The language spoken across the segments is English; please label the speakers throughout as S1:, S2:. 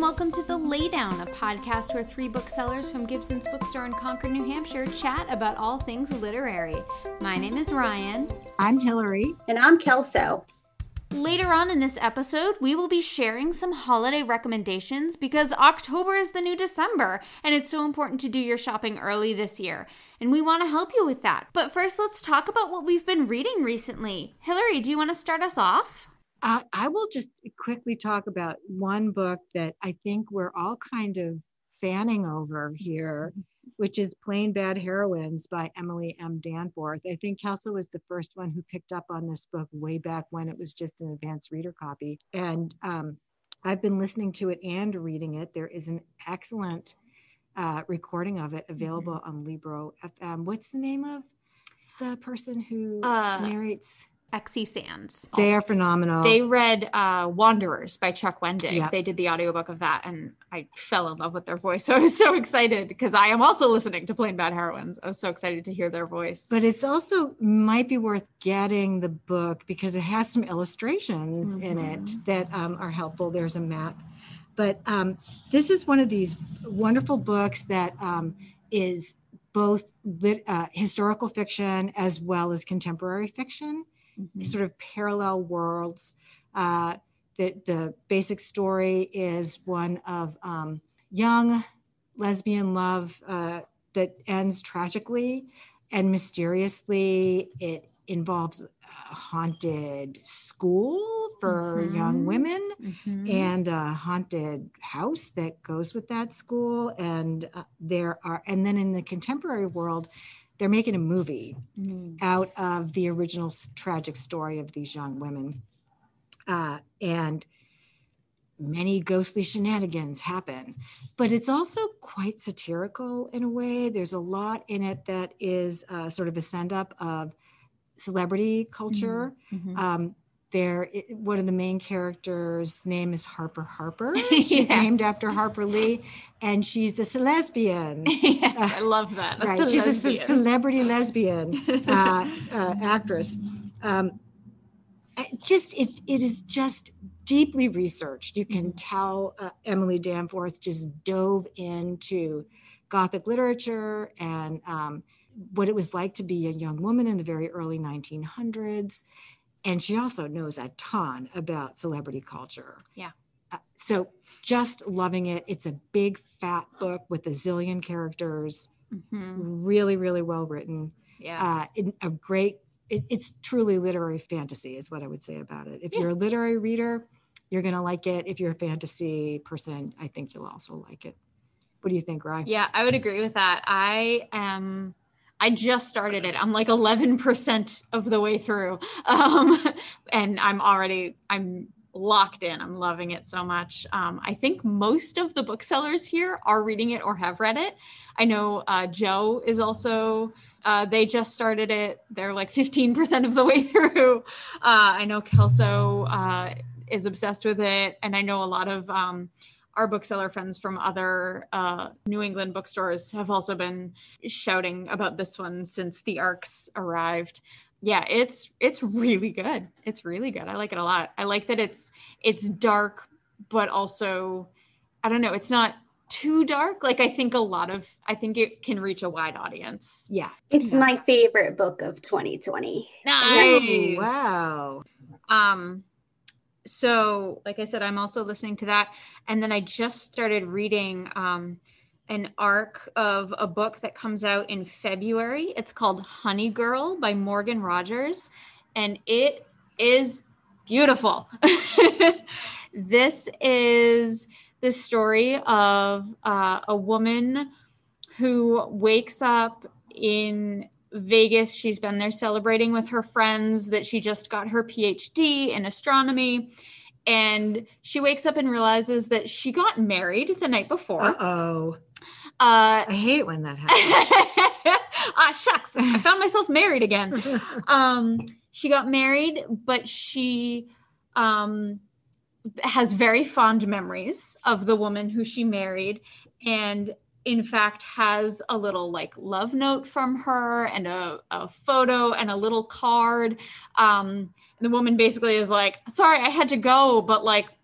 S1: welcome to The Laydown, a podcast where three booksellers from Gibson's Bookstore in Concord, New Hampshire chat about all things literary. My name is Ryan.
S2: I'm Hillary.
S3: And I'm Kelso.
S1: Later on in this episode, we will be sharing some holiday recommendations because October is the new December, and it's so important to do your shopping early this year. And we want to help you with that. But first, let's talk about what we've been reading recently. Hillary, do you want to start us off?
S2: I will just quickly talk about one book that I think we're all kind of fanning over here, which is Plain Bad Heroines by Emily M. Danforth. I think Kelso was the first one who picked up on this book way back when it was just an advanced reader copy. And I've been listening to it and reading it. There is an excellent recording of it available on Libro FM. What's the name of the person who narrates?
S1: X.E. Sands.
S2: They are phenomenal.
S4: They read Wanderers by Chuck Wendig.
S2: Yep.
S4: They did the audiobook of that, and I fell in love with their voice. So I was so excited because I am also listening to Plain Bad Heroines. I was so excited to hear their voice.
S2: But it's also might be worth getting the book because it has some illustrations in it that are helpful. There's a map. But this is one of these wonderful books that is both historical fiction as well as contemporary fiction. Sort of parallel worlds. The basic story is one of young lesbian love that ends tragically and mysteriously. It involves a haunted school for young women and a haunted house that goes with that school. And and then in the contemporary world, they're making a movie out of the original tragic story of these young women. And many ghostly shenanigans happen. But it's also quite satirical in a way. There's a lot in it that is sort of a send-up of celebrity culture. One of the main characters' name is Harper Harper. She's named after Harper Lee, and she's a lesbian.
S4: Yes, I love that. That's
S2: right, she's a celebrity lesbian actress. It is just deeply researched. You can tell Emily Danforth just dove into Gothic literature and what it was like to be a young woman in the very early 1900s. And she also knows a ton about celebrity culture.
S4: Yeah.
S2: So just loving it. It's a big, fat book with a zillion characters. Really, really well written.
S4: Yeah.
S2: It's truly literary fantasy is what I would say about it. If you're a literary reader, you're going to like it. If you're a fantasy person, I think you'll also like it. What do you think, Ryan?
S4: Yeah, I would agree with that. I just started it. I'm like 11% of the way through. And I'm locked in. I'm loving it so much. I think most of the booksellers here are reading it or have read it. I know Joe is also, they just started it. They're like 15% of the way through. I know Kelso is obsessed with it. And I know a lot of our bookseller friends from other New England bookstores have also been shouting about this one since the ARCs arrived. Yeah, it's really good. It's really good. I like it a lot. I like that it's dark, but also, I don't know, it's not too dark. Like I think it can reach a wide audience.
S2: Yeah.
S3: It's my favorite book of 2020.
S4: Nice.
S2: Oh, wow.
S4: So like I said, I'm also listening to that. And then I just started reading an arc of a book that comes out in February. It's called Honey Girl by Morgan Rogers. And it is beautiful. This is the story of a woman who wakes up in Vegas. She's been there celebrating with her friends that she just got her PhD in astronomy. And she wakes up and realizes that she got married the night before.
S2: Uh-oh. I hate it when that happens.
S4: Shucks. I found myself married again. She got married, but she has very fond memories of the woman who she married. And in fact has a little like love note from her and a photo and a little card. The woman basically is like, sorry, I had to go, but like,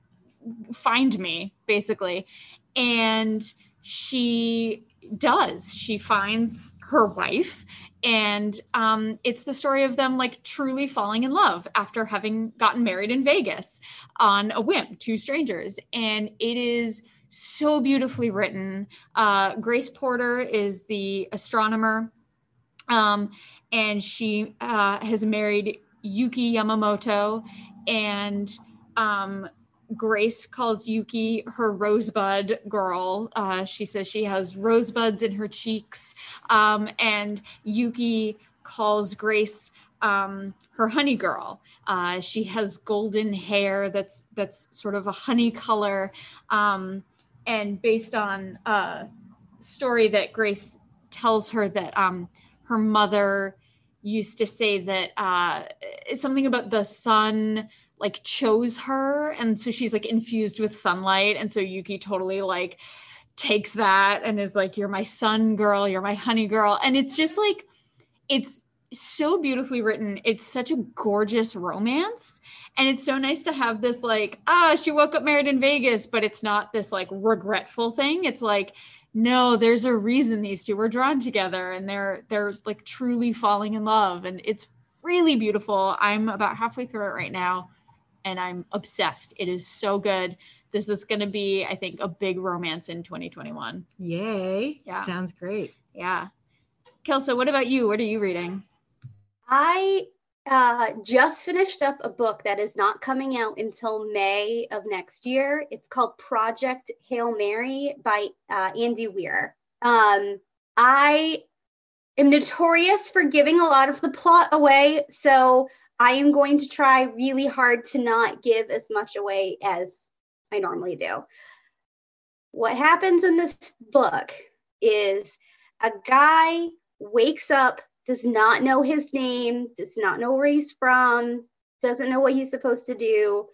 S4: find me, basically. And she does. She finds her wife, and it's the story of them like truly falling in love after having gotten married in Vegas on a whim, two strangers. And it is so beautifully written. Grace Porter is the astronomer, and she has married Yuki Yamamoto, and Grace calls Yuki her rosebud girl. She says she has rosebuds in her cheeks, and Yuki calls Grace her honey girl. She has golden hair that's sort of a honey color, and based on a story that Grace tells her that her mother used to say that it's something about the sun like chose her, and so she's like infused with sunlight, and so Yuki totally like takes that and is like, you're my sun girl, you're my honey girl. And it's just like, it's so beautifully written. It's such a gorgeous romance, and it's so nice to have this like, she woke up married in Vegas, but it's not this like regretful thing. It's like, no, there's a reason these two were drawn together, and they're like truly falling in love, and it's really beautiful. I'm about halfway through it right now, and I'm obsessed. It is so good. This is going to be, I think, a big romance in 2021.
S2: Yay.
S4: Yeah.
S2: Sounds great.
S4: Yeah. Kelso, what about you? What are you reading?
S3: I just finished up a book that is not coming out until May of next year. It's called Project Hail Mary by Andy Weir. I am notorious for giving a lot of the plot away, so I am going to try really hard to not give as much away as I normally do. What happens in this book is a guy wakes up, does not know his name, does not know where he's from, doesn't know what he's supposed to do.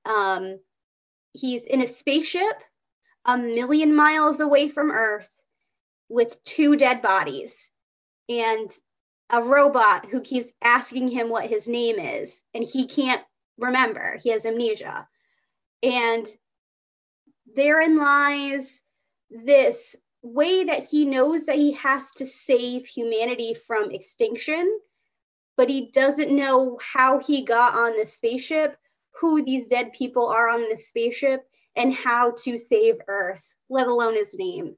S3: He's in a spaceship 1,000,000 miles away from Earth with 2 dead bodies and a robot who keeps asking him what his name is, and he can't remember. He has amnesia. And therein lies this way that he knows that he has to save humanity from extinction, but he doesn't know how he got on the spaceship, who these dead people are on the spaceship, and how to save Earth, let alone his name.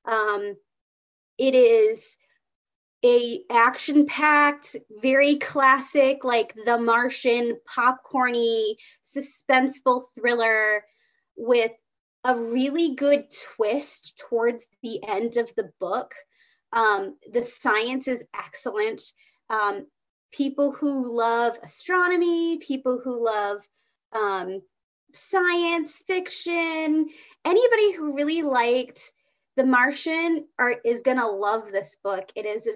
S3: It is a action-packed, very classic, like The Martian, popcorny, suspenseful thriller with a really good twist towards the end of the book. The science is excellent. People who love astronomy, people who love science fiction, anybody who really liked The Martian is going to love this book.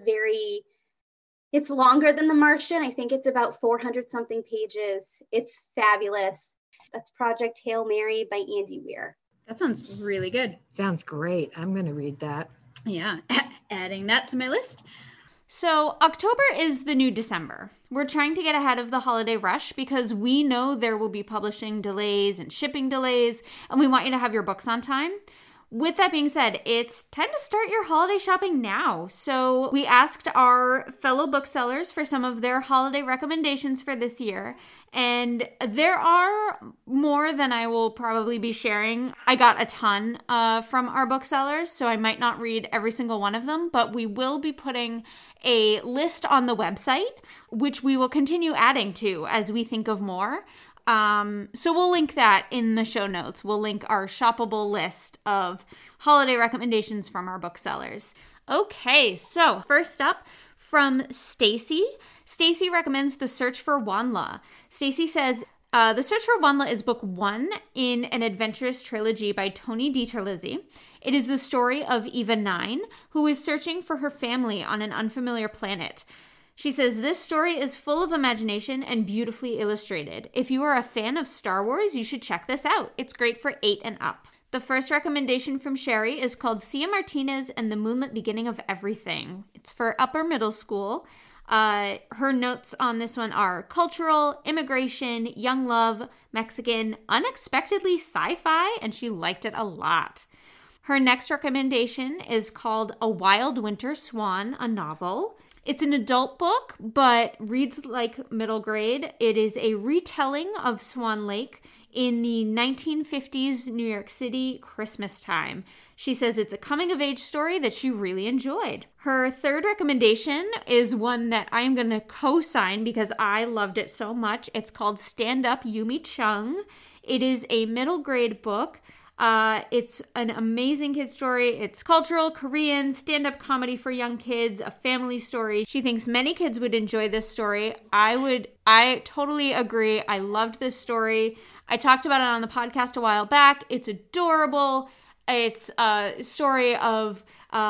S3: It's longer than The Martian. I think it's about 400 something pages. It's fabulous. That's Project Hail Mary by Andy Weir.
S4: That sounds really good.
S2: Sounds great. I'm going to read that.
S4: Yeah. Adding that to my list.
S1: So October is the new December. We're trying to get ahead of the holiday rush because we know there will be publishing delays and shipping delays, and we want you to have your books on time. With that being said, it's time to start your holiday shopping now. So we asked our fellow booksellers for some of their holiday recommendations for this year, and there are more than I will probably be sharing. I got a ton from our booksellers, so I might not read every single one of them, but we will be putting a list on the website, which we will continue adding to as we think of more. So we'll link that in the show notes. We'll link our shoppable list of holiday recommendations from our booksellers. Okay, so first up from Stacy. Stacy recommends The Search for Wanla. Stacy says, The Search for Wanla is book 1 in an adventurous trilogy by Toni DiTerlizzi. It is the story of Eva 9, who is searching for her family on an unfamiliar planet. She says, this story is full of imagination and beautifully illustrated. If you are a fan of Star Wars, you should check this out. It's great for 8 and up. The first recommendation from Sherry is called Cia Martinez and the Moonlit Beginning of Everything. It's for upper middle school. Her notes on this one are cultural, immigration, young love, Mexican, unexpectedly sci-fi, and she liked it a lot. Her next recommendation is called A Wild Winter Swan, a novel. It's an adult book, but reads like middle grade. It is a retelling of Swan Lake in the 1950s New York City Christmas time. She says it's a coming-of-age story that she really enjoyed. Her third recommendation is one that I'm going to co-sign because I loved it so much. It's called Stand Up, Yumi Chung. It is a middle grade book. It's an amazing kid story. It's cultural, Korean, stand-up comedy for young kids, a family story. She thinks many kids would enjoy this story. I totally agree. I loved this story. I talked about it on the podcast a while back. It's adorable. It's a story of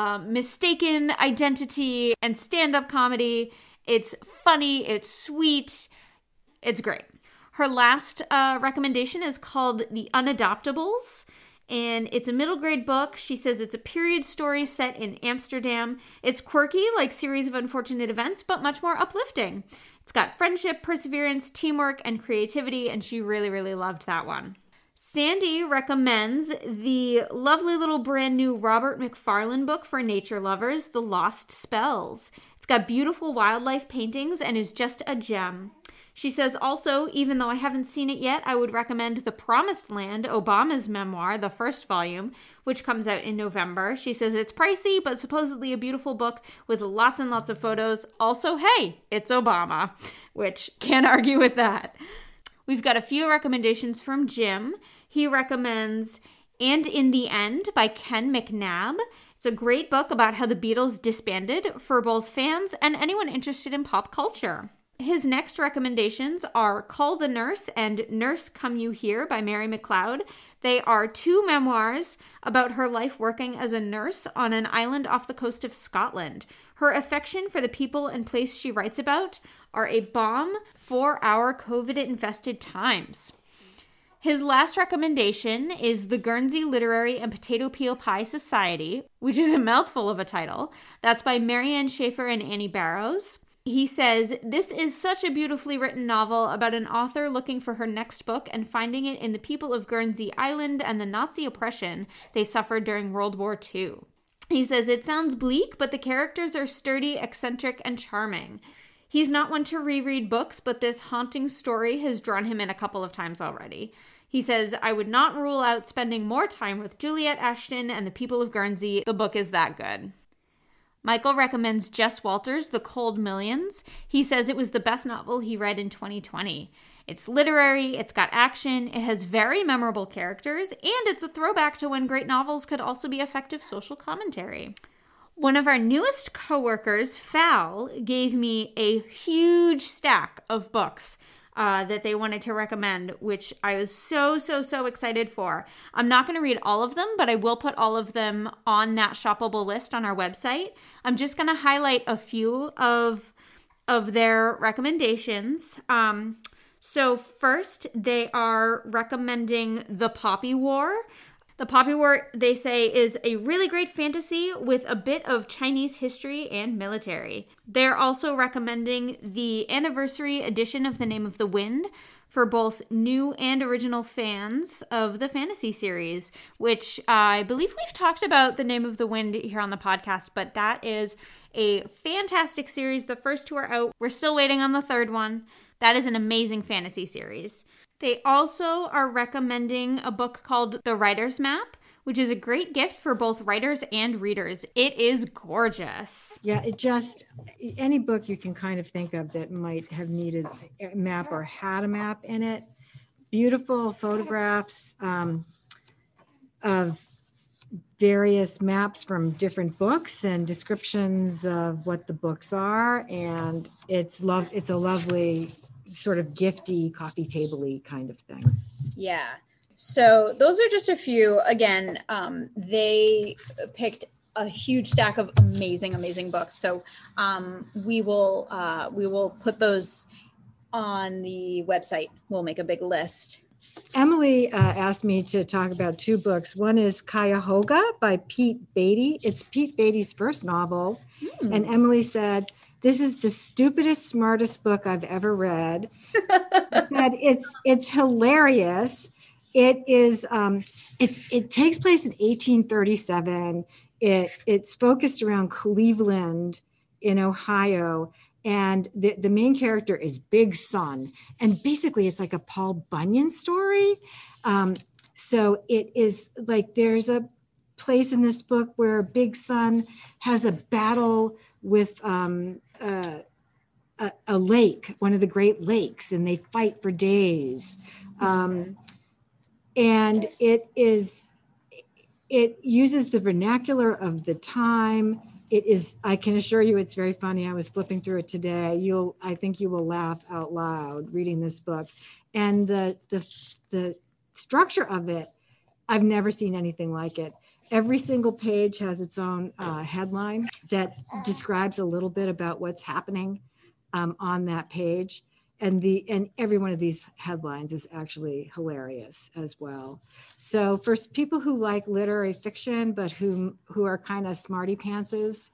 S1: mistaken identity and stand-up comedy. It's funny. It's sweet. It's great. Her last recommendation is called The Unadoptables, and it's a middle grade book. She says it's a period story set in Amsterdam. It's quirky, like Series of Unfortunate Events, but much more uplifting. It's got friendship, perseverance, teamwork, and creativity, and she really, really loved that one. Sandy recommends the lovely little brand new Robert McFarlane book for nature lovers, The Lost Spells. It's got beautiful wildlife paintings and is just a gem. She says also, even though I haven't seen it yet, I would recommend The Promised Land, Obama's memoir, the first volume, which comes out in November. She says it's pricey, but supposedly a beautiful book with lots and lots of photos. Also, hey, it's Obama, which can't argue with that. We've got a few recommendations from Jim. He recommends And in the End by Ken McNabb. It's a great book about how the Beatles disbanded for both fans and anyone interested in pop culture. His next recommendations are Call the Nurse and Nurse Come You Here by Mary McLeod. They are two memoirs about her life working as a nurse on an island off the coast of Scotland. Her affection for the people and place she writes about are a balm for our COVID-infested times. His last recommendation is The Guernsey Literary and Potato Peel Pie Society, which is a mouthful of a title. That's by Marianne Schaefer and Annie Barrows. He says, this is such a beautifully written novel about an author looking for her next book and finding it in the people of Guernsey Island and the Nazi oppression they suffered during World War II. He says, it sounds bleak, but the characters are sturdy, eccentric, and charming. He's not one to reread books, but this haunting story has drawn him in a couple of times already. He says, I would not rule out spending more time with Juliet Ashton and the people of Guernsey. The book is that good. Michael recommends Jess Walters' The Cold Millions. He says it was the best novel he read in 2020. It's literary, it's got action, it has very memorable characters, and it's a throwback to when great novels could also be effective social commentary. One of our newest coworkers, Fal, gave me a huge stack of books that they wanted to recommend, which I was so excited for. I'm not going to read all of them, but I will put all of them on that shoppable list on our website. I'm just going to highlight a few of their recommendations. So first, they are recommending The Poppy War. The Poppy War, they say, is a really great fantasy with a bit of Chinese history and military. They're also recommending the anniversary edition of The Name of the Wind for both new and original fans of the fantasy series, which I believe we've talked about The Name of the Wind here on the podcast, but that is a fantastic series. The first two are out. We're still waiting on the third one. That is an amazing fantasy series. They also are recommending a book called The Writer's Map, which is a great gift for both writers and readers. It is gorgeous.
S2: Yeah, any book you can kind of think of that might have needed a map or had a map in it. Beautiful photographs of various maps from different books and descriptions of what the books are. And it's a lovely sort of gifty, coffee table-y kind of thing.
S4: Yeah. So those are just a few. Again, they picked a huge stack of amazing books. So we will put those on the website. We'll make a big list.
S2: Emily asked me to talk about two books. One is Cuyahoga by Pete Beatty. It's Pete Beatty's first novel. And Emily said, this is the stupidest, smartest book I've ever read. But it's hilarious. It is it takes place in 1837. It's focused around Cleveland in Ohio. And the main character is Big Sun. And basically it's like a Paul Bunyan story. So it is like there's a place in this book where Big Sun has a battle with a lake, one of the Great Lakes, and they fight for days. And it uses the vernacular of the time. It is, I can assure you it's very funny. I was flipping through it today. I think you will laugh out loud reading this book. And the structure of it, I've never seen anything like it. Every single page has its own headline that describes a little bit about what's happening on that page. And every one of these headlines is actually hilarious as well. So for people who like literary fiction, but who are kind of smarty pantses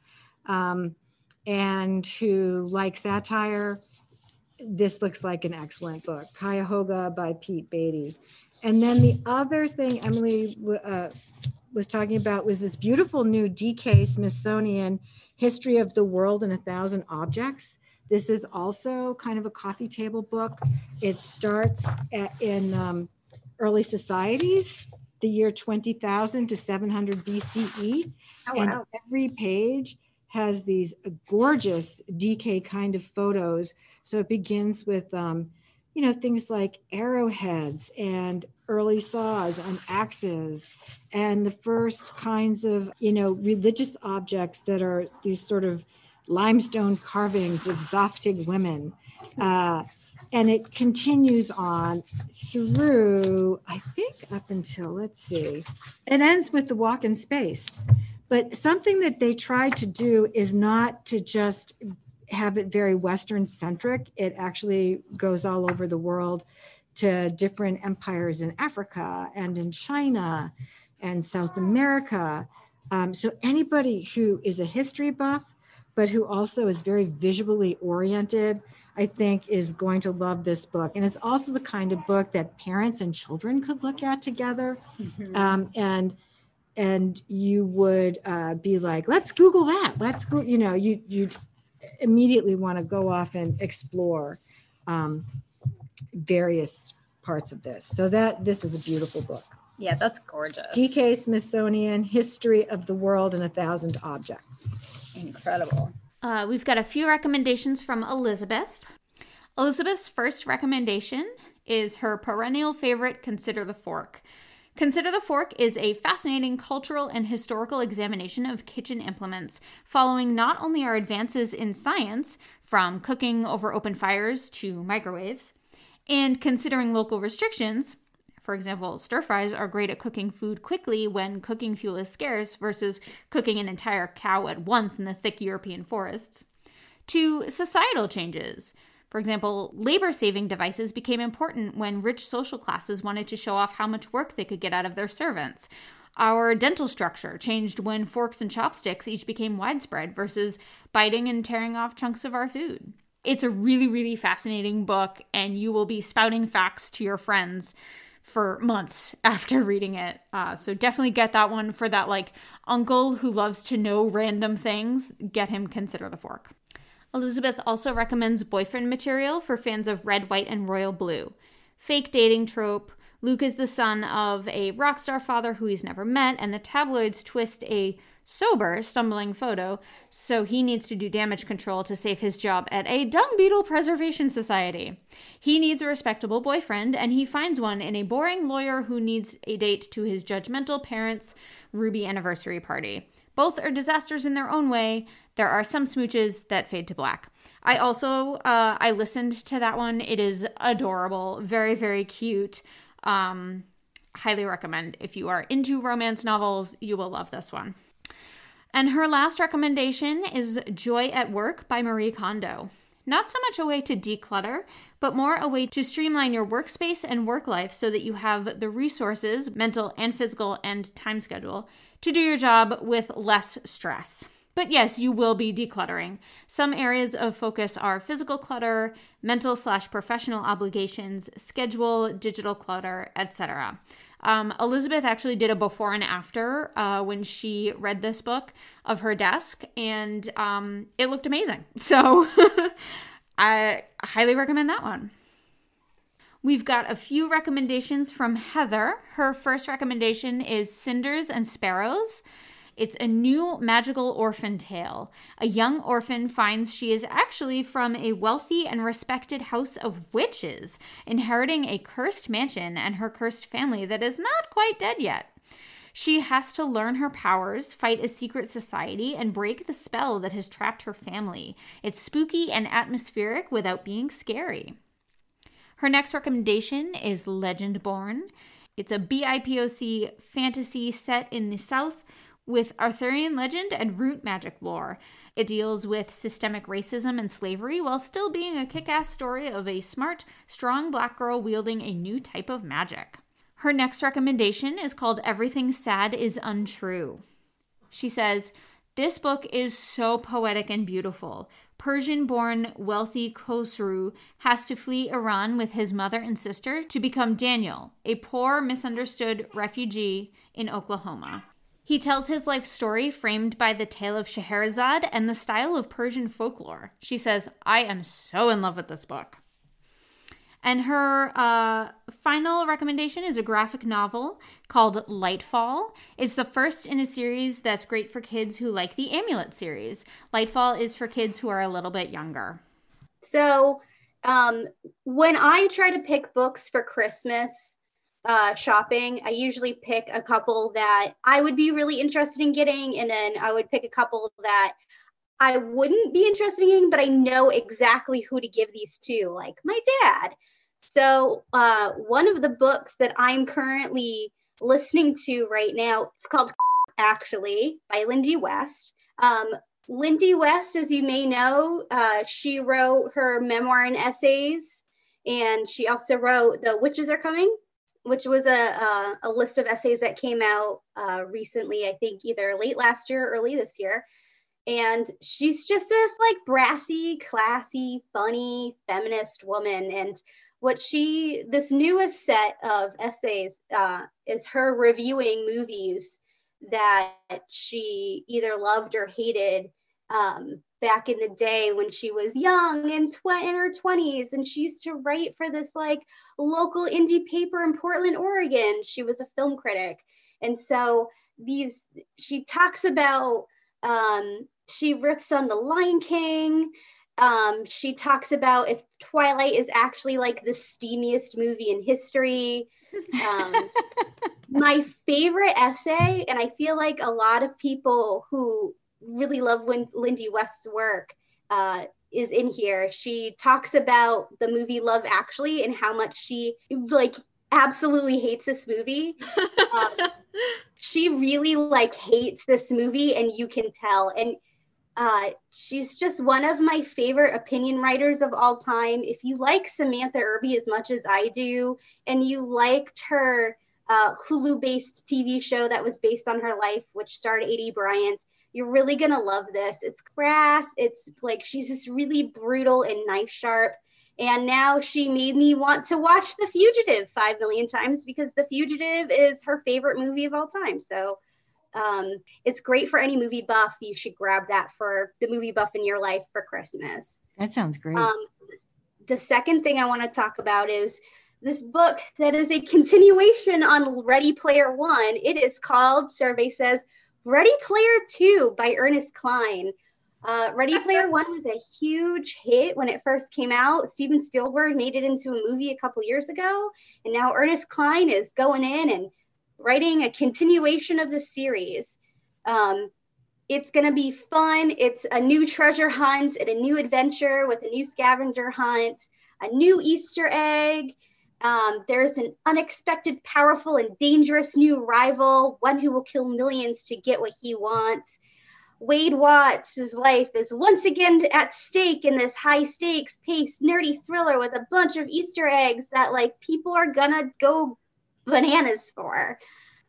S2: and who like satire, this looks like an excellent book. Cuyahoga by Pete Beatty. And then the other thing Emily was talking about was this beautiful new DK Smithsonian History of the World in 1,000 Objects. This is also kind of a coffee table book. It starts in early societies, the year 20,000 to 700 BCE. Oh, wow. And every page has these gorgeous DK kind of photos. So it begins with, things like arrowheads and early saws and axes and the first kinds of, religious objects that are these sort of limestone carvings of Zoftig women. And it continues on through, I think up until, let's see, it ends with the walk in space. But something that they tried to do is not to just have it very Western centric. It actually goes all over the world to different empires in Africa and in China and South America. So anybody who is a history buff, but who also is very visually oriented, I think is going to love this book. And it's also the kind of book that parents and children could look at together. Mm-hmm. And you would be like, let's Google that. Let's go, you immediately want to go off and explore various parts of this. So this is a beautiful book.
S4: Yeah, that's gorgeous.
S2: DK Smithsonian History of the World in 1,000 Objects.
S4: Incredible.
S1: We've got a few recommendations from Elizabeth. Elizabeth's first recommendation is her perennial favorite, Consider the Fork. Consider the Fork is a fascinating cultural and historical examination of kitchen implements, following not only our advances in science, from cooking over open fires to microwaves, and considering local restrictions. For example, stir fries are great at cooking food quickly when cooking fuel is scarce versus cooking an entire cow at once in the thick European forests, to societal changes. For example, labor-saving devices became important when rich social classes wanted to show off how much work they could get out of their servants. Our dental structure changed when forks and chopsticks each became widespread versus biting and tearing off chunks of our food. It's a really, really fascinating book, and you will be spouting facts to your friends for months after reading it. So definitely get that one for that uncle who loves to know random things. Get him Consider the Fork. Elizabeth also recommends boyfriend material for fans of Red, White, and Royal Blue. Fake dating trope. Luke is the son of a rock star father who he's never met, and the tabloids twist a sober, stumbling photo, so he needs to do damage control to save his job at a dung beetle preservation society. He needs a respectable boyfriend, and he finds one in a boring lawyer who needs a date to his judgmental parents' Ruby anniversary party. Both are disasters in their own way. There are some smooches that fade to black. I also, I listened to that one. It is adorable. Very, very cute. Highly recommend. If you are into romance novels, you will love this one. And her last recommendation is Joy at Work by Marie Kondo. Not so much a way to declutter, but more a way to streamline your workspace and work life so that you have the resources, mental and physical and time schedule, to do your job with less stress. But yes, you will be decluttering. Some areas of focus are physical clutter, mental/professional obligations, schedule, digital clutter, etc. Elizabeth actually did a before and after when she read this book of her desk, and it looked amazing. So I highly recommend that one. We've got a few recommendations from Heather. Her first recommendation is Cinders and Sparrows. It's a new magical orphan tale. A young orphan finds she is actually from a wealthy and respected house of witches, inheriting a cursed mansion and her cursed family that is not quite dead yet. She has to learn her powers, fight a secret society, and break the spell that has trapped her family. It's spooky and atmospheric without being scary. Her next recommendation is Legendborn. It's a BIPOC fantasy set in the South with Arthurian legend and root magic lore. It deals with systemic racism and slavery while still being a kick-ass story of a smart, strong black girl wielding a new type of magic. Her next recommendation is called Everything Sad is Untrue. She says, this book is so poetic and beautiful. Persian-born wealthy Khosrou has to flee Iran with his mother and sister to become Daniel, a poor, misunderstood refugee in Oklahoma. He tells his life story framed by the tale of Scheherazade and the style of Persian folklore. She says, I am so in love with this book. And her final recommendation is a graphic novel called Lightfall. It's the first in a series that's great for kids who like the Amulet series. Lightfall is for kids who are a little bit younger.
S3: So when I try to pick books for Christmas, shopping, I usually pick a couple that I would be really interested in getting, and then I would pick a couple that I wouldn't be interested in, but I know exactly who to give these to, like my dad. So one of the books that I'm currently listening to right now, it's called Actually by Lindy West. Lindy West, as you may know, she wrote her memoir and essays, and she also wrote The Witches Are Coming, which was a list of essays that came out recently, I think either late last year or early this year. And she's just this like brassy, classy, funny, feminist woman. And this newest set of essays is her reviewing movies that she either loved or hated back in the day when she was young and in her 20s, and she used to write for this like local indie paper in Portland, Oregon. She was a film critic, and so she talks about she riffs on The Lion King. She talks about if Twilight is actually like the steamiest movie in history. My favorite essay, and I feel like a lot of people who really love Lindy West's work is in here. She talks about the movie Love Actually and how much she like absolutely hates this movie. She really like hates this movie, and you can tell. And she's just one of my favorite opinion writers of all time. If you like Samantha Irby as much as I do, and you liked her Hulu-based TV show that was based on her life, which starred A.D. Bryant, you're really going to love this. It's crass. It's like she's just really brutal and knife sharp. And now she made me want to watch The Fugitive 5 million times because The Fugitive is her favorite movie of all time. So it's great for any movie buff. You should grab that for the movie buff in your life for Christmas.
S2: That sounds great.
S3: The second thing I want to talk about is this book that is a continuation on Ready Player One. It is called, survey says, Ready Player Two by Ernest Cline. Ready Player One was a huge hit when it first came out. Steven Spielberg made it into a movie a couple years ago, and now Ernest Cline is going in and writing a continuation of the series. It's going to be fun. It's a new treasure hunt and a new adventure with a new scavenger hunt, a new Easter egg. There's an unexpected, powerful, and dangerous new rival, one who will kill millions to get what he wants. Wade Watts' life is once again at stake in this high-stakes, paced, nerdy thriller with a bunch of Easter eggs that, like, people are gonna go bananas for.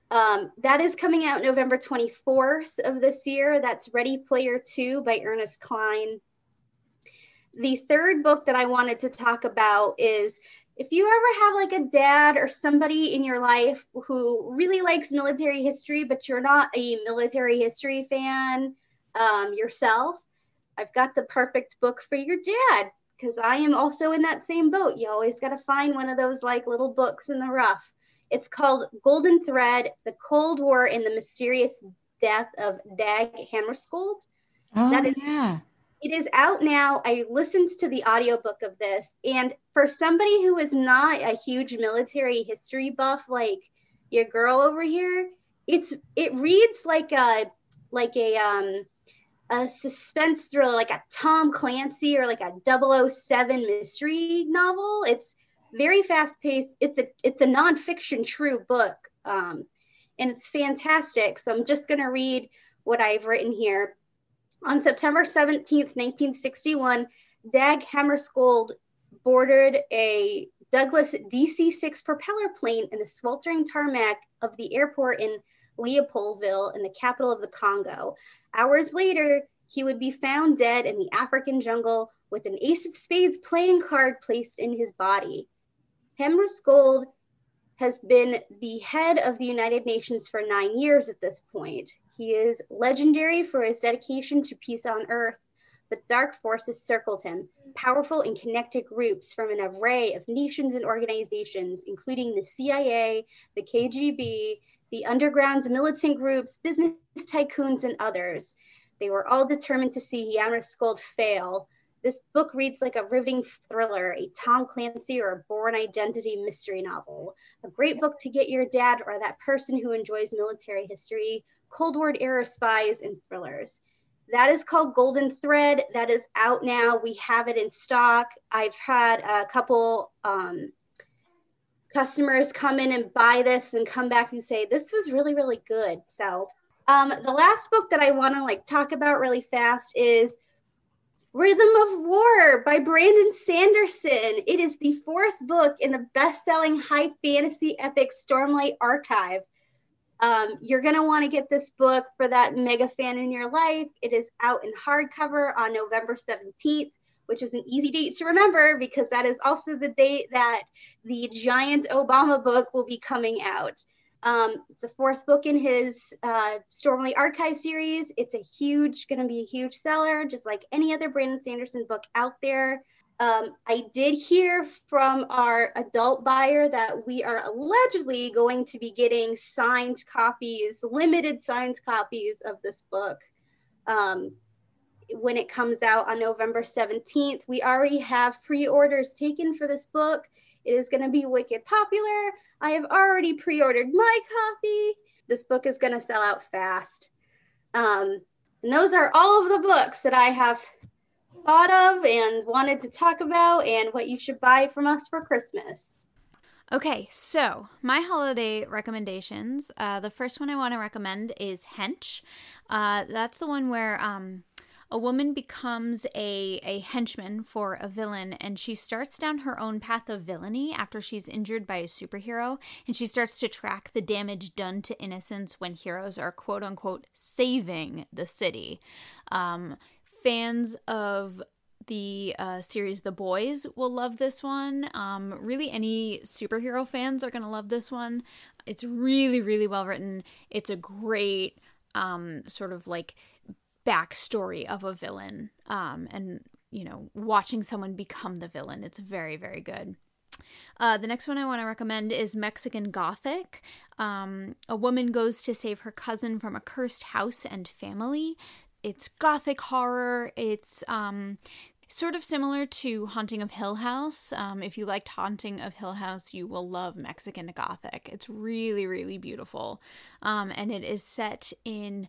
S3: That is coming out November 24th of this year. That's Ready Player 2 by Ernest Cline. The third book that I wanted to talk about is, if you ever have like a dad or somebody in your life who really likes military history, but you're not a military history fan yourself, I've got the perfect book for your dad, because I am also in that same boat. You always got to find one of those like little books in the rough. It's called Golden Thread, The Cold War and the Mysterious Death of Dag Hammarskjöld.
S2: Oh, yeah.
S3: It is out now. I listened to the audiobook of this, and for somebody who is not a huge military history buff like your girl over here, it reads like a suspense thriller, like a Tom Clancy or like a 007 mystery novel. It's very fast paced. It's a nonfiction true book, and it's fantastic. So I'm just going to read what I've written here. On September 17th, 1961, Dag Hammarskjöld boarded a Douglas DC-6 propeller plane in the sweltering tarmac of the airport in Leopoldville, in the capital of the Congo. Hours later, he would be found dead in the African jungle with an ace of spades playing card placed in his body. Hammarskjöld has been the head of the United Nations for 9 years at this point. He is legendary for his dedication to peace on Earth, but dark forces circled him, powerful and connected groups from an array of nations and organizations, including the CIA, the KGB, the underground militant groups, business tycoons, and others. They were all determined to see Hammarskjöld fail. This book reads like a riveting thriller, a Tom Clancy or a Bourne Identity mystery novel. A great book to get your dad or that person who enjoys military history, Cold War era spies, and thrillers. That is called Golden Thread. That is out now. We have it in stock. I've had a couple customers come in and buy this and come back and say, this was really, really good. So the last book that I want to talk about really fast is Rhythm of War by Brandon Sanderson. It is the fourth book in the best-selling high fantasy epic Stormlight Archive. You're going to want to get this book for that mega fan in your life. It is out in hardcover on November 17th, which is an easy date to remember because that is also the date that the giant Obama book will be coming out. It's the fourth book in his Stormlight Archive series. It's going to be a huge seller, just like any other Brandon Sanderson book out there. I did hear from our adult buyer that we are allegedly going to be getting signed copies, limited signed copies of this book when it comes out on November 17th. We already have pre-orders taken for this book. It is going to be wicked popular. I have already pre-ordered my copy. This book is going to sell out fast. And those are all of the books that I have thought of and wanted to talk about and what you should buy from us for Christmas.
S1: Okay, so my holiday recommendations. The first one I want to recommend is Hench. That's the one where a woman becomes a henchman for a villain, and she starts down her own path of villainy after she's injured by a superhero, and she starts to track the damage done to innocents when heroes are quote-unquote saving the city. Fans of the series The Boys will love this one. Really, any superhero fans are going to love this one. It's really, really well written. It's a great sort of backstory of a villain, and watching someone become the villain. It's very, very good. The next one I want to recommend is Mexican Gothic. A woman goes to save her cousin from a cursed house and family. It's gothic horror. It's sort of similar to Haunting of Hill House. If you liked Haunting of Hill House, you will love Mexican Gothic. It's really, really beautiful. And it is set in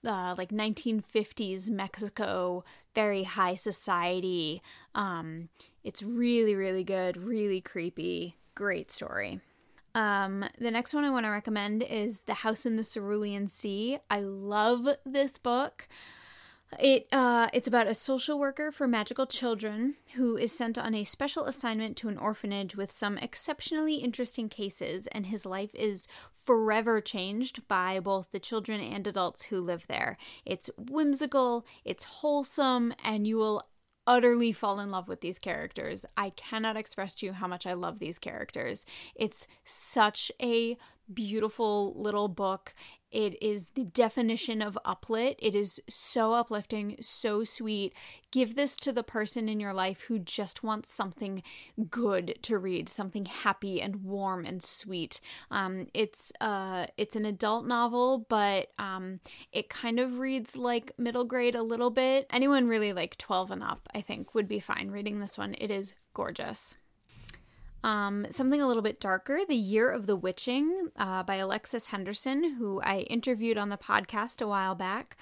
S1: 1950s Mexico, very high society. It's really, really good, really creepy, great story. The next one I want to recommend is The House in the Cerulean Sea. I love this book. It's about a social worker for magical children who is sent on a special assignment to an orphanage with some exceptionally interesting cases, and his life is forever changed by both the children and adults who live there. It's whimsical, it's wholesome, and you will utterly fall in love with these characters. I cannot express to you how much I love these characters. It's such a beautiful little book. It is the definition of uplit. It is so uplifting, so sweet. Give this to the person in your life who just wants something good to read, something happy and warm and sweet. It's an adult novel, but it kind of reads like middle grade a little bit. Anyone really like 12 and up, I think, would be fine reading this one. It is gorgeous. Something a little bit darker, The Year of the Witching by Alexis Henderson, who I interviewed on the podcast a while back.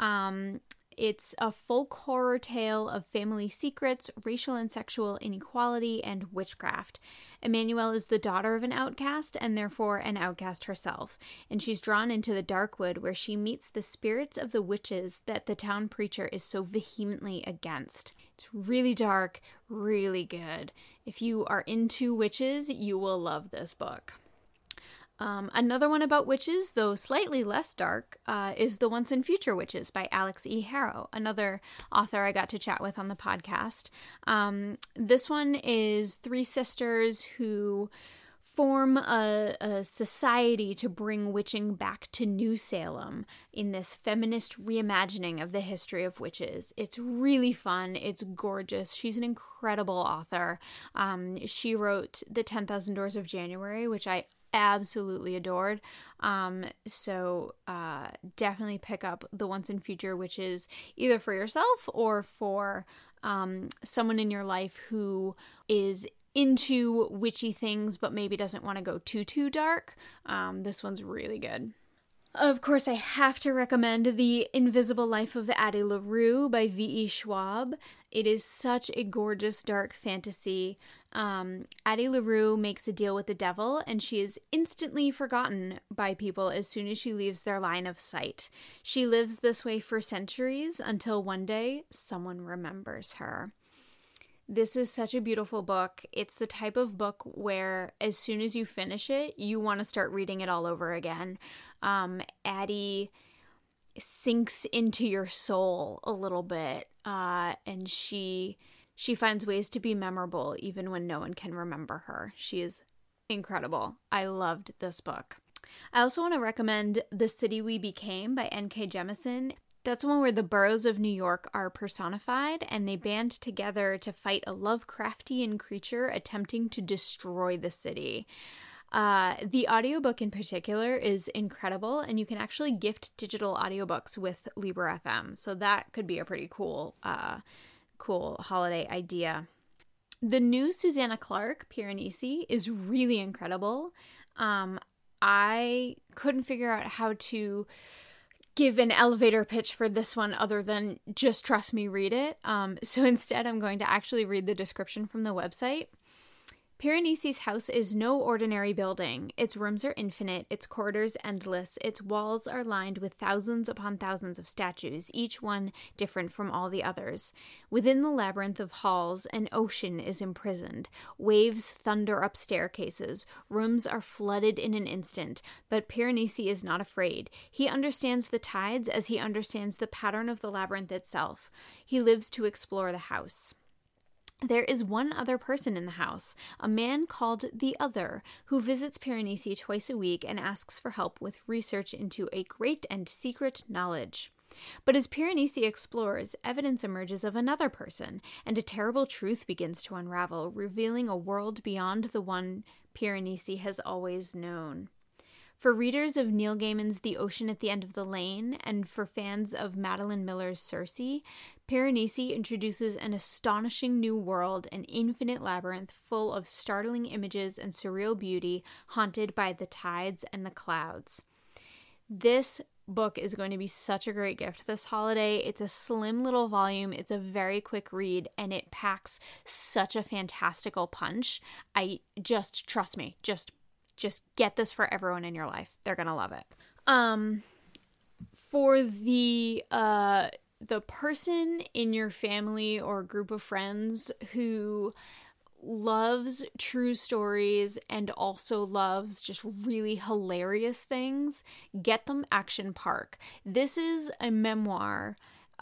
S1: It's a folk horror tale of family secrets, racial and sexual inequality, and witchcraft. Emmanuelle is the daughter of an outcast and therefore an outcast herself, and she's drawn into the dark wood where she meets the spirits of the witches that the town preacher is so vehemently against. It's really dark, really good. If you are into witches, you will love this book. Another one about witches, though slightly less dark, is The Once and Future Witches by Alex E. Harrow, another author I got to chat with on the podcast. This one is three sisters who form a society to bring witching back to New Salem in this feminist reimagining of the history of witches. It's really fun. It's gorgeous. She's an incredible author. She wrote The 10,000 Doors of January, which I absolutely adored. So definitely pick up The Once and Future Witches, either for yourself or for someone in your life who is into witchy things but maybe doesn't want to go too dark. This one's really good. Of course, I have to recommend The Invisible Life of Addie LaRue by V.E. Schwab. It is such a gorgeous dark fantasy. Addie LaRue makes a deal with the devil, and she is instantly forgotten by people as soon as she leaves their line of sight. She lives this way for centuries until one day someone remembers her. This is such a beautiful book. It's the type of book where as soon as you finish it, you want to start reading it all over again. Addie sinks into your soul a little bit, and she finds ways to be memorable even when no one can remember her. She is incredible. I loved this book. I also want to recommend The City We Became by N.K. Jemisin. That's one where the boroughs of New York are personified, and they band together to fight a Lovecraftian creature attempting to destroy the city. The audiobook in particular is incredible, and you can actually gift digital audiobooks with Libro.fm, so that could be a pretty cool holiday idea. The new Susanna Clarke, Piranesi, is really incredible. I couldn't figure out how to give an elevator pitch for this one other than just trust me, read it. So instead, I'm going to actually read the description from the website. Piranesi's house is no ordinary building. Its rooms are infinite, its corridors endless, its walls are lined with thousands upon thousands of statues, each one different from all the others. Within the labyrinth of halls, an ocean is imprisoned. Waves thunder up staircases. Rooms are flooded in an instant, but Piranesi is not afraid. He understands the tides as he understands the pattern of the labyrinth itself. He lives to explore the house. There is one other person in the house, a man called the Other, who visits Piranesi twice a week and asks for help with research into a great and secret knowledge. But as Piranesi explores, evidence emerges of another person, and a terrible truth begins to unravel, revealing a world beyond the one Piranesi has always known. For readers of Neil Gaiman's The Ocean at the End of the Lane, and for fans of Madeline Miller's Circe, Piranesi introduces an astonishing new world, an infinite labyrinth full of startling images and surreal beauty, haunted by the tides and the clouds. This book is going to be such a great gift this holiday. It's a slim little volume, it's a very quick read, and it packs such a fantastical punch. Trust me, just get this for everyone in your life. They're going to love it. For the the person in your family or group of friends who loves true stories and also loves just really hilarious things, get them Action Park. This is a memoir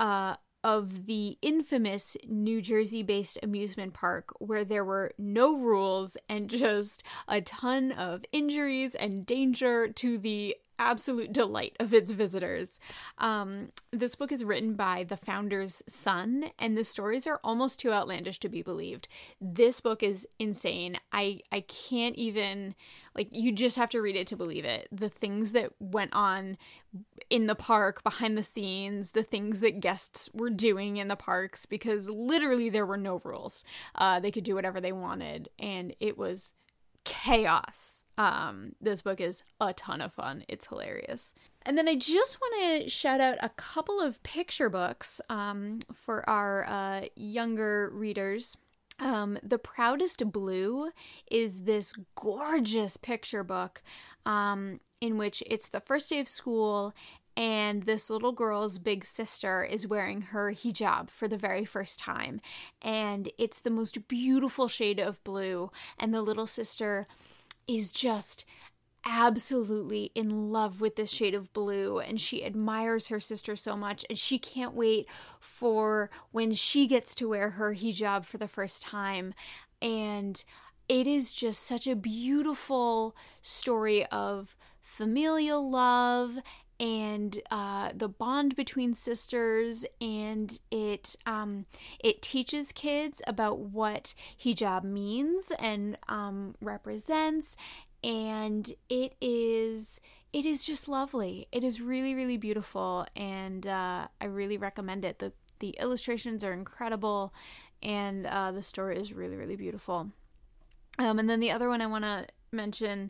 S1: of the infamous New Jersey-based amusement park where there were no rules and just a ton of injuries and danger to the absolute delight of its visitors. This book is written by the founder's son, and the stories are almost too outlandish to be believed. This book is insane. I can't even, like, you just have to read it to believe it. The things that went on in the park, behind the scenes, the things that guests were doing in the parks, because literally there were no rules. They could do whatever they wanted, and it was chaos. This book is a ton of fun. It's hilarious. And then I just want to shout out a couple of picture books for our younger readers. The Proudest Blue is this gorgeous picture book in which it's the first day of school and this little girl's big sister is wearing her hijab for the very first time. And it's the most beautiful shade of blue, and the little sister is just absolutely in love with this shade of blue, and she admires her sister so much, and she can't wait for when she gets to wear her hijab for the first time. And it is just such a beautiful story of familial love and the bond between sisters, and it teaches kids about what hijab means and represents, and it is just lovely. It is really, really beautiful, and I really recommend it. The illustrations are incredible, and the story is really, really beautiful. And then the other one I want to mention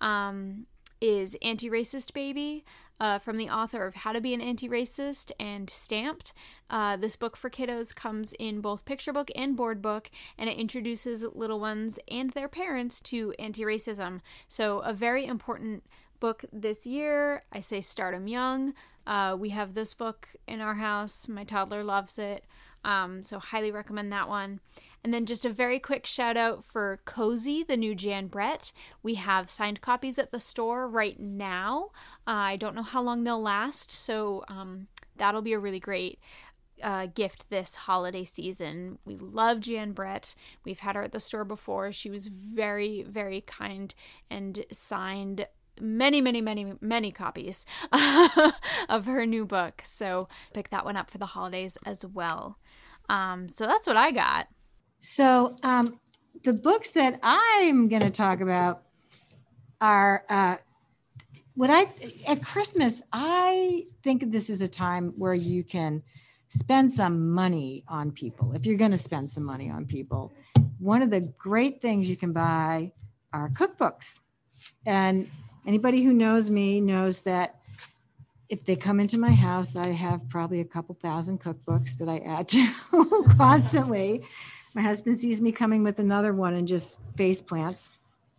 S1: is Anti-Racist Baby, from the author of How to Be an Anti-Racist and Stamped. This book for kiddos comes in both picture book and board book, and it introduces little ones and their parents to anti-racism. So a very important book this year. I say start them young. We have this book in our house. My toddler loves it. So highly recommend that one. And then just a very quick shout out for Cozy, the new Jan Brett. We have signed copies at the store right now. I don't know how long they'll last, so that'll be a really great gift this holiday season. We love Jan Brett. We've had her at the store before. She was very, very kind and signed many copies of her new book. So pick that one up for the holidays as well. So that's what I got.
S2: So the books that I'm going to talk about are at Christmas. I think this is a time where you can spend some money on people. If you're going to spend some money on people, one of the great things you can buy are cookbooks. And anybody who knows me knows that if they come into my house, I have probably a couple thousand cookbooks that I add to constantly. My husband sees me coming with another one and just face plants.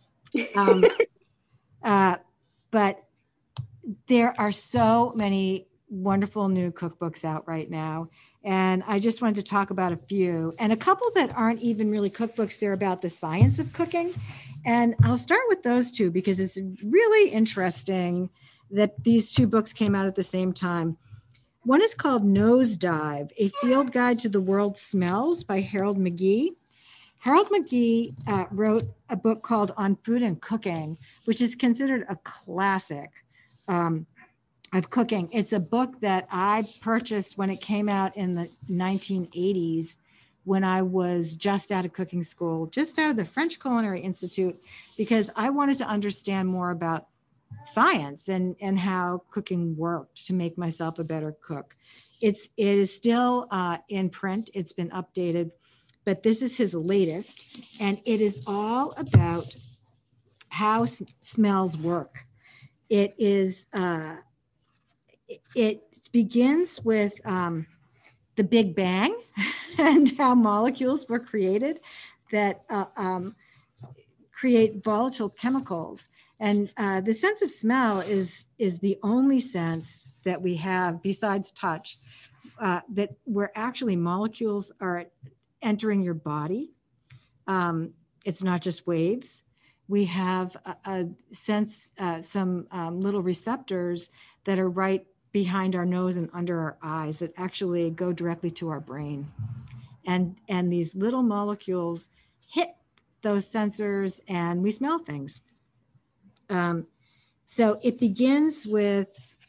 S2: But there are so many wonderful new cookbooks out right now. And I just wanted to talk about a few, and a couple that aren't even really cookbooks. They're about the science of cooking. And I'll start with those two because it's really interesting that these two books came out at the same time. One is called Nosedive, A Field Guide to the World's Smells by Harold McGee. Harold McGee wrote a book called On Food and Cooking, which is considered a classic of cooking. It's a book that I purchased when it came out in the 1980s, when I was just out of cooking school, just out of the French Culinary Institute, because I wanted to understand more about science and how cooking worked to make myself a better cook. It is still in print. It's been updated, but this is his latest, and it is all about how smells work. It is it begins with the Big Bang and how molecules were created that create volatile chemicals. And the sense of smell is the only sense that we have besides touch that where actually molecules are entering your body. It's not just waves. We have a sense, some little receptors that are right behind our nose and under our eyes that actually go directly to our brain. And these little molecules hit those sensors and we smell things. So it begins with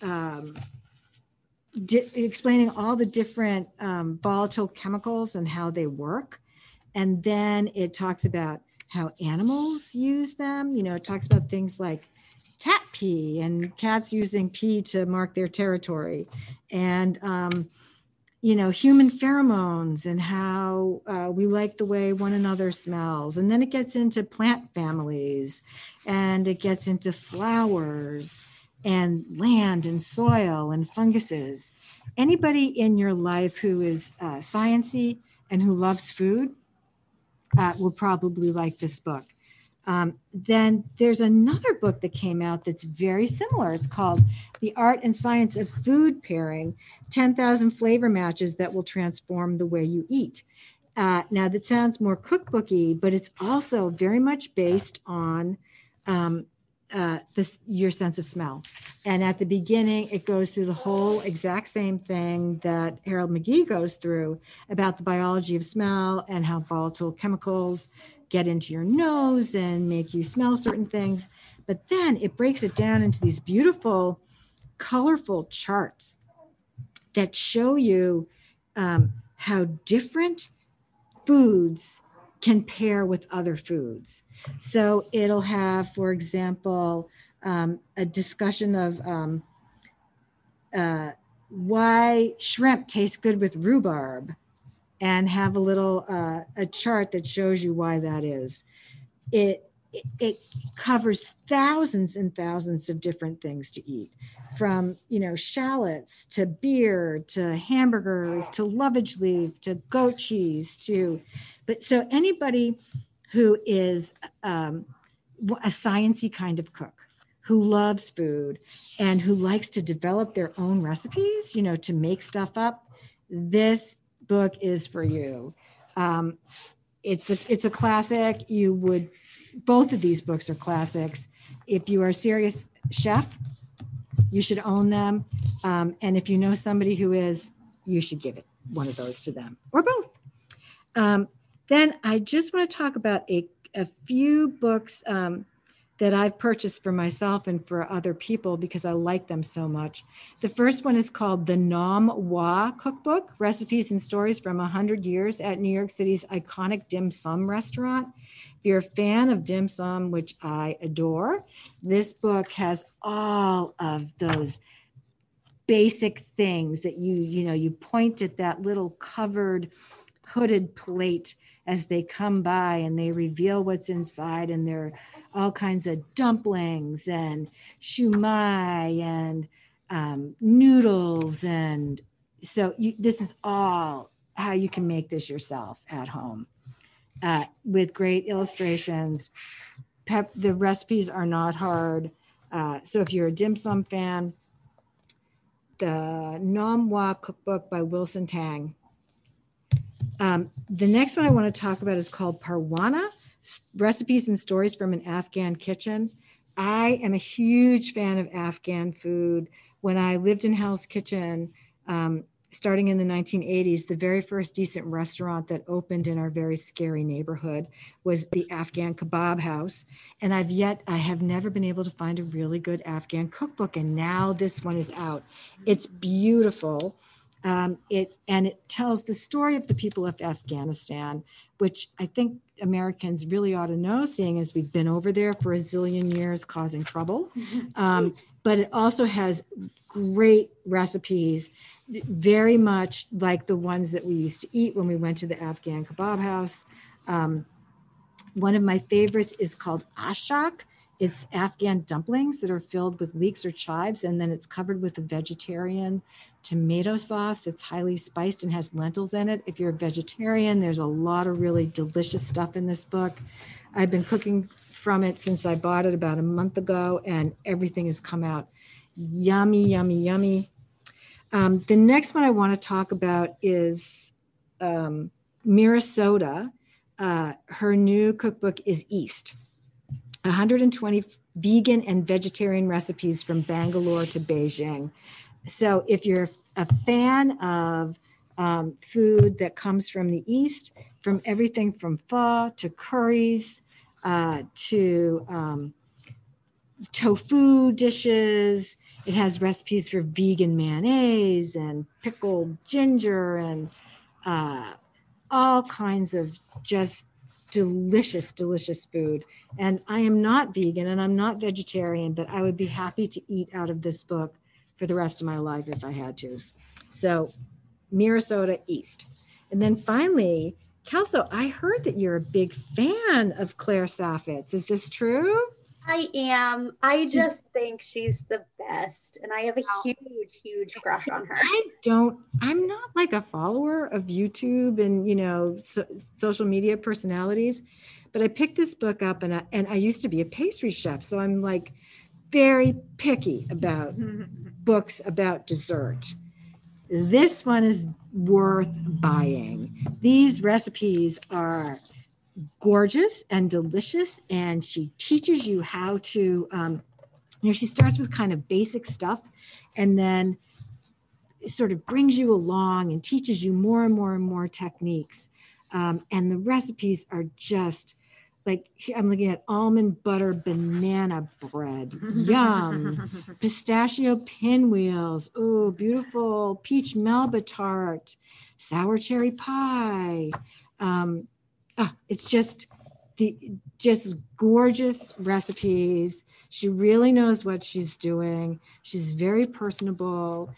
S2: explaining all the different volatile chemicals and how they work. And then it talks about how animals use them. You know, it talks about things like cat pee and cats using pee to mark their territory. And, you know, human pheromones and how we like the way one another smells. And then it gets into plant families and it gets into flowers and land and soil and funguses. Anybody in your life who is sciencey and who loves food will probably like this book. Then there's another book that came out that's very similar. It's called The Art and Science of Food Pairing, 10,000 Flavor Matches That Will Transform the Way You Eat. Now that sounds more cookbooky, but it's also very much based on your sense of smell. And at the beginning, it goes through the whole exact same thing that Harold McGee goes through about the biology of smell and how volatile chemicals get into your nose and make you smell certain things. But then it breaks it down into these beautiful, colorful charts that show you how different foods can pair with other foods. So it'll have, for example, a discussion of why shrimp tastes good with rhubarb, and have a little a chart that shows you why that is. It covers thousands and thousands of different things to eat, from, you know, shallots to beer to hamburgers to lovage leaf to goat cheese to, but so anybody who is a sciencey kind of cook, who loves food and who likes to develop their own recipes, you know, to make stuff up, this book is for you. It's a classic. Both of these books are classics. If you are a serious chef, you should own them. And if you know somebody who is, you should give it one of those to them, or both. Then I just want to talk about a few books that I've purchased for myself and for other people because I like them so much. The first one is called The Nom Wah Cookbook, Recipes and Stories from 100 Years at New York City's iconic dim sum restaurant. If you're a fan of dim sum, which I adore, this book has all of those basic things that you point at that little covered hooded plate as they come by and they reveal what's inside, and they're all kinds of dumplings and shumai and noodles. And so this is all how you can make this yourself at home with great illustrations. The recipes are not hard. So if you're a dim sum fan, the Nom Wah Cookbook by Wilson Tang. The next one I want to talk about is called Parwana, Recipes and Stories from an Afghan Kitchen. I am a huge fan of Afghan food. When I lived in Hell's Kitchen, starting in the 1980s, the very first decent restaurant that opened in our very scary neighborhood was the Afghan Kebab House. And I have never been able to find a really good Afghan cookbook. And now this one is out. It's beautiful. It tells the story of the people of Afghanistan, which I think Americans really ought to know, seeing as we've been over there for a zillion years causing trouble. But it also has great recipes, very much like the ones that we used to eat when we went to the Afghan Kebab House. One of my favorites is called ashak. It's Afghan dumplings that are filled with leeks or chives, and then it's covered with a vegetarian tomato sauce that's highly spiced and has lentils in it. If you're a vegetarian, there's a lot of really delicious stuff in this book. I've been cooking from it since I bought it about a month ago, and everything has come out yummy, yummy, yummy. The next one I want to talk about is Mira Soda. Her new cookbook is East. 120 vegan and vegetarian recipes from Bangalore to Beijing. So if you're a fan of food that comes from the East, from everything from pho to curries to tofu dishes, it has recipes for vegan mayonnaise and pickled ginger and all kinds of just delicious, delicious food. And I am not vegan and I'm not vegetarian, but I would be happy to eat out of this book for the rest of my life if I had to. So Mira Soda, East. And then finally, Kelso, I heard that you're a big fan of Claire Saffitz. Is this true?
S3: I am. I just think she's the best. And I have a huge, huge crush on her.
S2: I'm not like a follower of YouTube and, social media personalities, but I picked this book up and I used to be a pastry chef. So I'm like very picky about books about dessert. This one is worth buying. These recipes are gorgeous and delicious, and she teaches you how to she starts with kind of basic stuff and then sort of brings you along and teaches you more and more and more techniques, and the recipes are just like, I'm looking at almond butter banana bread, yum, pistachio pinwheels, oh, beautiful peach melba tart, sour cherry pie. It's just gorgeous recipes. She really knows what she's doing. She's very personable.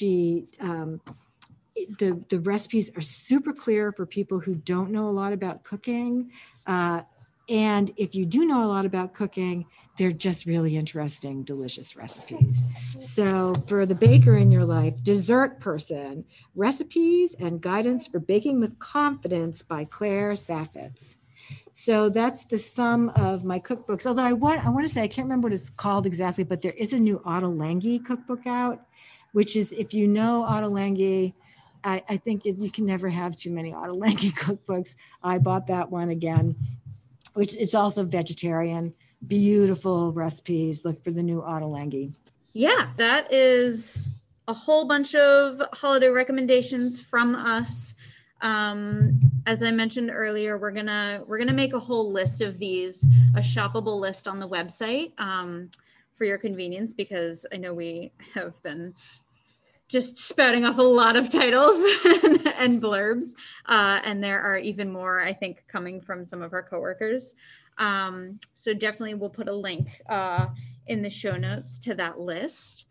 S2: The recipes are super clear for people who don't know a lot about cooking. And if you do know a lot about cooking, they're just really interesting, delicious recipes. So for the baker in your life, dessert person, recipes and guidance for baking with confidence by Claire Saffitz. So that's the sum of my cookbooks. Although I want to say, I can't remember what it's called exactly, but there is a new Ottolenghi cookbook out, which is, if you know Ottolenghi, I think you can never have too many Ottolenghi cookbooks. I bought that one again, which is also vegetarian, beautiful recipes. Look for the new Ottolenghi.
S4: Yeah, that is a whole bunch of holiday recommendations from us. As I mentioned earlier, we're gonna make a whole list of these, a shoppable list on the website for your convenience, because I know we have been just spouting off a lot of titles and blurbs. And there are even more, I think, coming from some of our coworkers. So definitely we'll put a link in the show notes to that list.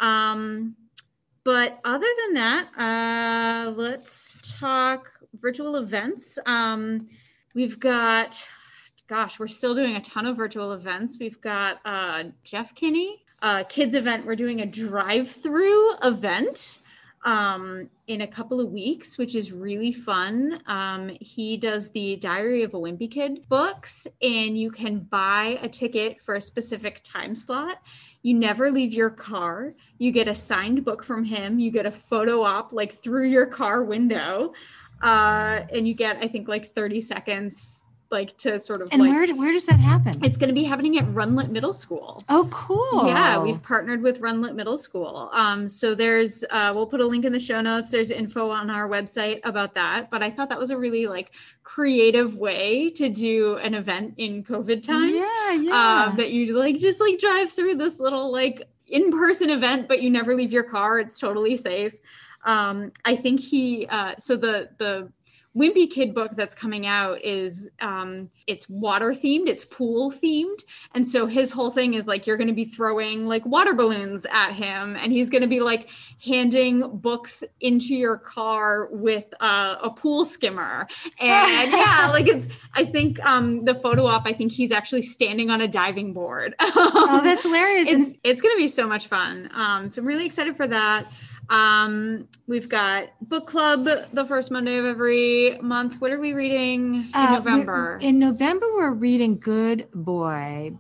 S4: But other than that, let's talk virtual events. We've got, we're still doing a ton of virtual events. We've got Jeff Kinney. Kids event, we're doing a drive-through event in a couple of weeks, which is really fun. He does the Diary of a Wimpy Kid books, and you can buy a ticket for a specific time slot. You never leave your car. You get a signed book from him. You get a photo op like through your car window, and you get, I think, like 30 seconds like to sort of.
S2: And where does that happen?
S4: It's going to be happening at Runlet Middle School.
S2: Oh, cool.
S4: Yeah, we've partnered with Runlet Middle School. So there's, we'll put a link in the show notes. There's info on our website about that. But I thought that was a really like creative way to do an event in COVID times.
S2: Yeah.
S4: That you like just like drive through this little like in-person event, but you never leave your car. It's totally safe. I think so the Wimpy Kid book that's coming out is it's water themed, it's pool themed. And so his whole thing is like, you're going to be throwing like water balloons at him, and he's going to be like handing books into your car with a pool skimmer. And yeah, like I think the photo op, I think he's actually standing on a diving board.
S2: Oh, that's hilarious.
S4: It's going to be so much fun. So I'm really excited for that. We've got book club the first Monday of every month. What are we reading in November?
S2: In November, we're reading Good Boy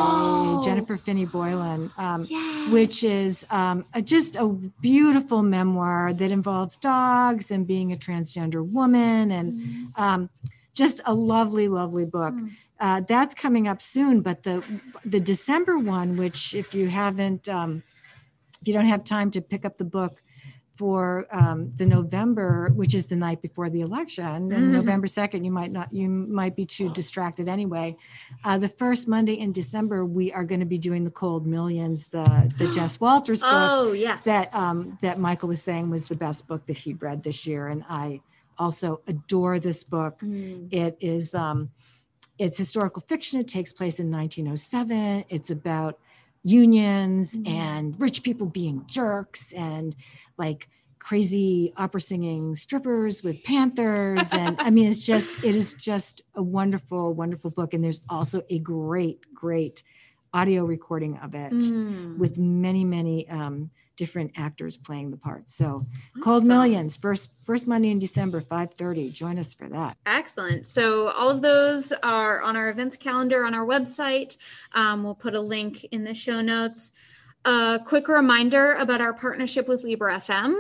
S2: by Jennifer Finney Boylan, which is just a beautiful memoir that involves dogs and being a transgender woman, and just a lovely, lovely book. That's coming up soon, but the December one, which if you haven't, if you don't have time to pick up the book for the November, which is the night before the election, and November 2nd, you might be too distracted anyway. The first Monday in December, we are going to be doing The Cold Millions, the Jess Walters book.
S4: Oh, yes.
S2: That Michael was saying was the best book that he'd read this year. And I also adore this book. It is, it's historical fiction. It takes place in 1907. It's about unions and rich people being jerks and like crazy opera singing strippers with panthers. And I mean, it is just a wonderful, wonderful book. And there's also a great, great audio recording of it with many, many different actors playing the parts. So Cold Millions, first Monday in December, 5:30. Join us for that.
S4: Excellent. So all of those are on our events calendar on our website. We'll put a link in the show notes. A quick reminder about our partnership with Libra FM.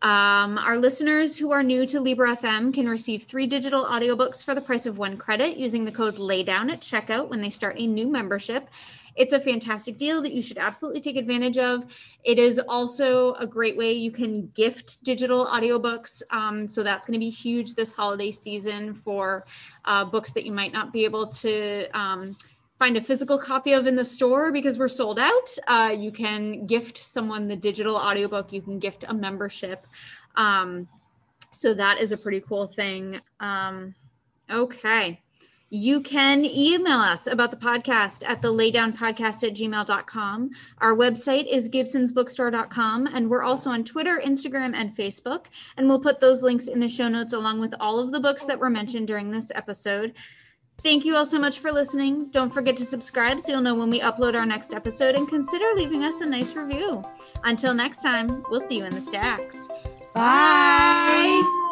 S4: Our listeners who are new to Libra FM can receive 3 digital audiobooks for the price of 1 credit using the code LAYDOWN at checkout when they start a new membership. It's a fantastic deal that you should absolutely take advantage of. It is also a great way you can gift digital audiobooks. So that's going to be huge this holiday season for books that you might not be able to find a physical copy of in the store because we're sold out. You can gift someone the digital audiobook. You can gift a membership. So that is a pretty cool thing. Okay. You can email us about the podcast at thelaydownpodcast@gmail.com. Our website is gibsonsbookstore.com, and we're also on Twitter, Instagram, and Facebook. And we'll put those links in the show notes along with all of the books that were mentioned during this episode. Thank you all so much for listening. Don't forget to subscribe so you'll know when we upload our next episode, and consider leaving us a nice review. Until next time, we'll see you in the stacks.
S2: Bye.